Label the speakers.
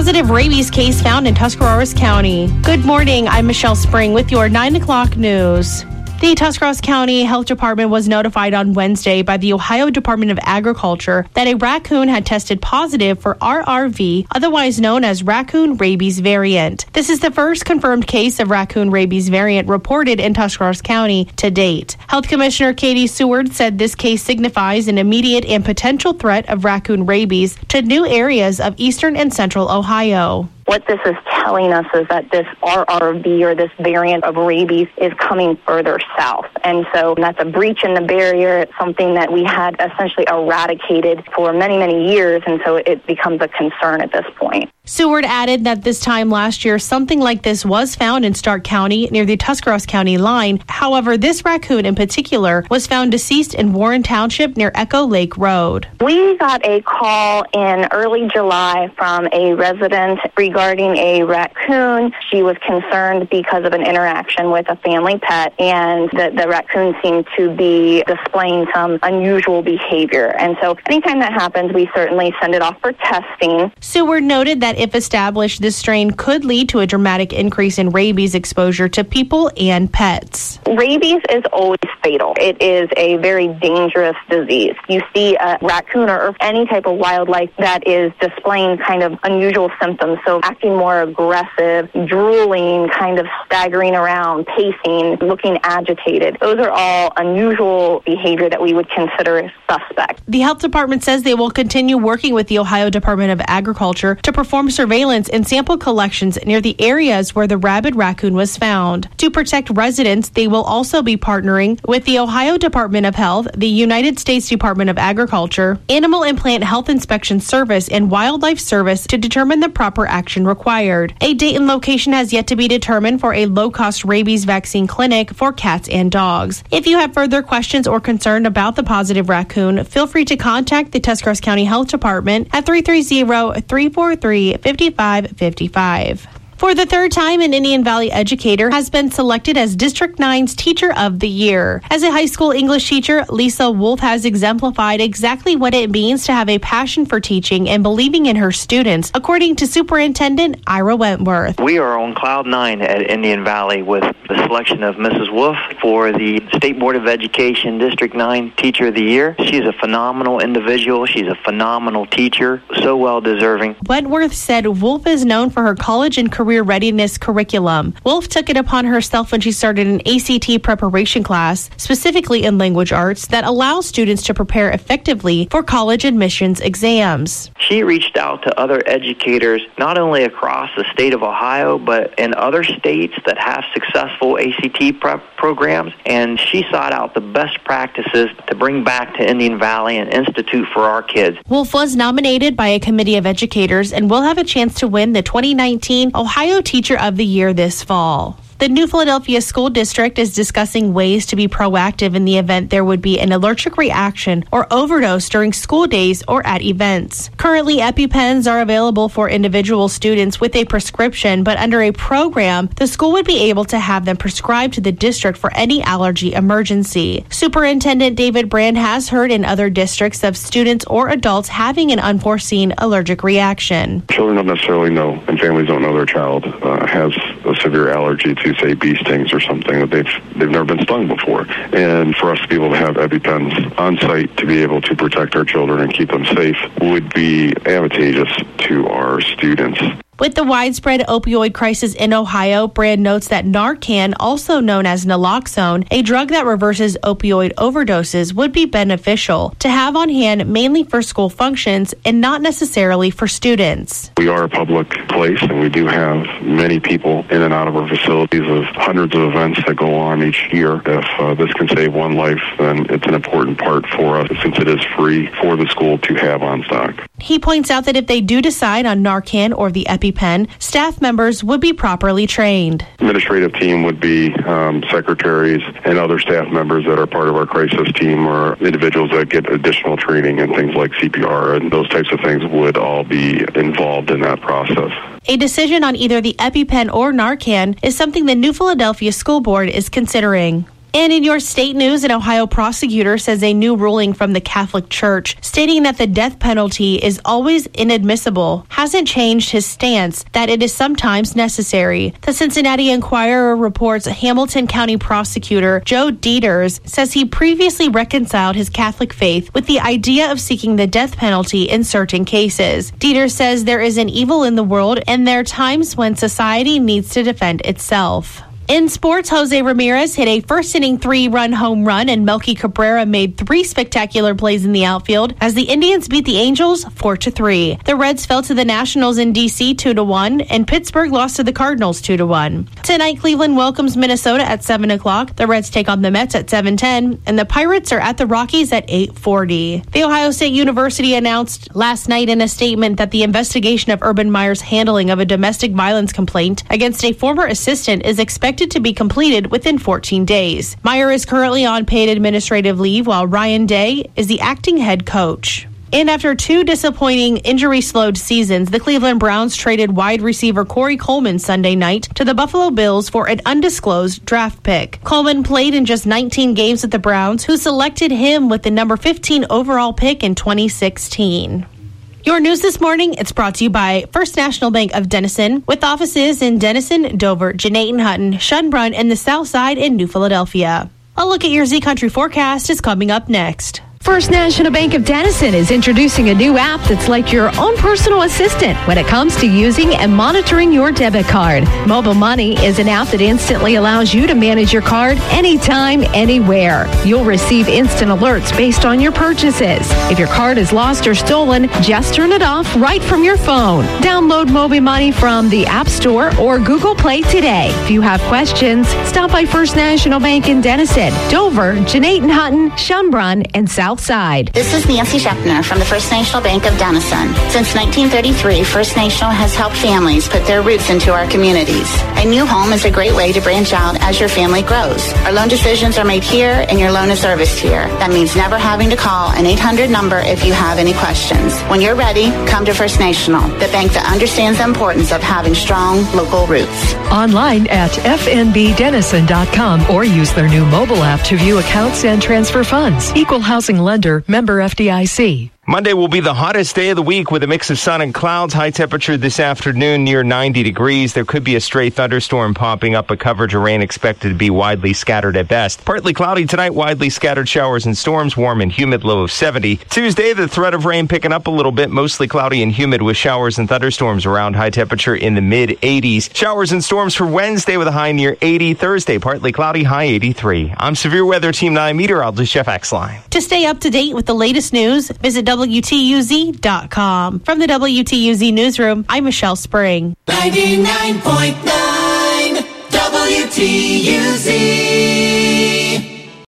Speaker 1: Positive rabies case found in Tuscarawas County. Good morning, I'm Michelle Spring with your 9 o'clock news. The Tuscarawas County Health Department was notified on Wednesday by the Ohio Department of Agriculture that a raccoon had tested positive for RRV, otherwise known as raccoon rabies variant. This is the first confirmed case of raccoon rabies variant reported in Tuscarawas County to date. Health Commissioner Katie Seward said this case signifies an immediate and potential threat of raccoon rabies to new areas of eastern and central Ohio.
Speaker 2: What this is telling us is that this RRV, or this variant of rabies, is coming further south. And so that's a breach in the barrier. It's something that we had essentially eradicated for many, many years, and so it becomes a concern at this point.
Speaker 1: Seward added that this time last year, something like this was found in Stark County near the Tuscarawas County line. However, this raccoon in particular was found deceased in Warren Township near Echo Lake Road.
Speaker 2: We got a call in early July from a resident regarding a raccoon. She was concerned because of an interaction with a family pet, and the raccoon seemed to be displaying some unusual behavior. And so anytime that happens, we certainly send it off for testing.
Speaker 1: Seward noted that if established, this strain could lead to a dramatic increase in rabies exposure to people and pets.
Speaker 2: Rabies is always fatal. It is a very dangerous disease. You see a raccoon or any type of wildlife that is displaying kind of unusual symptoms, so acting more aggressive, drooling, kind of staggering around, pacing, looking agitated. Those are all unusual behavior that we would consider suspect.
Speaker 1: The health department says they will continue working with the Ohio Department of Agriculture to perform surveillance and sample collections near the areas where the rabid raccoon was found. To protect residents, they will also be partnering with the Ohio Department of Health, the United States Department of Agriculture, Animal and Plant Health Inspection Service, and Wildlife Service to determine the proper action required. A date and location has yet to be determined for a low-cost rabies vaccine clinic for cats and dogs. If you have further questions or concern about the positive raccoon, feel free to contact the Tuscarawas County Health Department at 330-343-5555. For the third time, an Indian Valley educator has been selected as District 9's Teacher of the Year. As a high school English teacher, Lisa Wolf has exemplified exactly what it means to have a passion for teaching and believing in her students, according to Superintendent Ira Wentworth.
Speaker 3: We are on cloud nine at Indian Valley with the selection of Mrs. Wolf for the State Board of Education District 9 Teacher of the Year. She's a phenomenal individual. She's a phenomenal teacher, so well deserving.
Speaker 1: Wentworth said Wolf is known for her college and career readiness curriculum. Wolf took it upon herself when she started an ACT preparation class, specifically in language arts, that allows students to prepare effectively for college admissions exams.
Speaker 3: She reached out to other educators, not only across the state of Ohio, but in other states that have successful ACT prep programs, and she sought out the best practices to bring back to Indian Valley and institute for our kids.
Speaker 1: Wolf was nominated by a committee of educators and will have a chance to win the 2019 Ohio Teacher of the Year this fall. The New Philadelphia School District is discussing ways to be proactive in the event there would be an allergic reaction or overdose during school days or at events. Currently, EpiPens are available for individual students with a prescription, but under a program, the school would be able to have them prescribed to the district for any allergy emergency. Superintendent David Brand has heard in other districts of students or adults having an unforeseen allergic reaction.
Speaker 4: Children don't necessarily know, and families don't know their child has a severe allergy to, say, bee stings or something that they've never been stung before. And for us to be able to have EpiPens on site to be able to protect our children and keep them safe would be advantageous to our students.
Speaker 1: With the widespread opioid crisis in Ohio, Brand notes that Narcan, also known as naloxone, a drug that reverses opioid overdoses, would be beneficial to have on hand mainly for school functions and not necessarily for students.
Speaker 4: We are a public place, and we do have many people in and out of our facilities of hundreds of events that go on each year. If this can save one life, then it's an important part for us, since it is free for the school to have on stock.
Speaker 1: He points out that if they do decide on Narcan or the EpiPen, staff members would be properly trained.
Speaker 4: Administrative team would be secretaries and other staff members that are part of our crisis team, or individuals that get additional training and things like CPR, and those types of things would all be involved in that process.
Speaker 1: A decision on either the EpiPen or Narcan is something the New Philadelphia School Board is considering. And in your state news, an Ohio prosecutor says a new ruling from the Catholic Church stating that the death penalty is always inadmissible hasn't changed his stance that it is sometimes necessary. The Cincinnati Enquirer reports Hamilton County prosecutor Joe Dieters says he previously reconciled his Catholic faith with the idea of seeking the death penalty in certain cases. Dieters says there is an evil in the world and there are times when society needs to defend itself. In sports, Jose Ramirez hit a first-inning 3-run home run, and Melky Cabrera made 3 spectacular plays in the outfield as the Indians beat the Angels 4-3. The Reds fell to the Nationals in D.C. 2-1, and Pittsburgh lost to the Cardinals 2-1. Tonight, Cleveland welcomes Minnesota at 7 o'clock. The Reds take on the Mets at 7:10, and the Pirates are at the Rockies at 8:40. The Ohio State University announced last night in a statement that the investigation of Urban Meyer's handling of a domestic violence complaint against a former assistant is expected to be completed within 14 days. Meyer is currently on paid administrative leave while Ryan Day is the acting head coach. And after 2 disappointing injury-slowed seasons, the Cleveland Browns traded wide receiver Corey Coleman Sunday night to the Buffalo Bills for an undisclosed draft pick. Coleman played in just 19 games with the Browns, who selected him with the number 15 overall pick in 2016. Your news this morning, it's brought to you by First National Bank of Denison, with offices in Denison, Dover, Janayton Hutton, Schunbrunn, and the South Side in New Philadelphia. A look at your Z Country forecast is coming up next.
Speaker 5: First National Bank of Denison is introducing a new app that's like your own personal assistant when it comes to using and monitoring your debit card. Mobile Money is an app that instantly allows you to manage your card anytime, anywhere. You'll receive instant alerts based on your purchases. If your card is lost or stolen, just turn it off right from your phone. Download Mobile Money from the App Store or Google Play today. If you have questions, stop by First National Bank in Denison, Dover, Janayton Hutton, Schunbrunn, and South Side.
Speaker 6: This is Nancy Schechner from the First National Bank of Denison. Since 1933, First National has helped families put their roots into our communities. A new home is a great way to branch out as your family grows. Our loan decisions are made here and your loan is serviced here. That means never having to call an 800 number if you have any questions. When you're ready, come to First National, the bank that understands the importance of having strong local roots.
Speaker 7: Online at fnbdenison.com or use their new mobile app to view accounts and transfer funds. Equal housing lender, member FDIC.
Speaker 8: Monday will be the hottest day of the week with a mix of sun and clouds. High temperature this afternoon near 90 degrees. There could be a stray thunderstorm popping up, but coverage of rain expected to be widely scattered at best. Partly cloudy tonight, widely scattered showers and storms, warm and humid, low of 70. Tuesday, the threat of rain picking up a little bit, mostly cloudy and humid with showers and thunderstorms around, high temperature in the mid-80s. Showers and storms for Wednesday with a high near 80. Thursday, partly cloudy, high 83. I'm Severe Weather Team 9 meteorologist Jeff Axline.
Speaker 1: To stay up to date with the latest news, visit WTUZ.com. From the WTUZ Newsroom, I'm Michelle Spring.
Speaker 9: 99.9 WTUZ.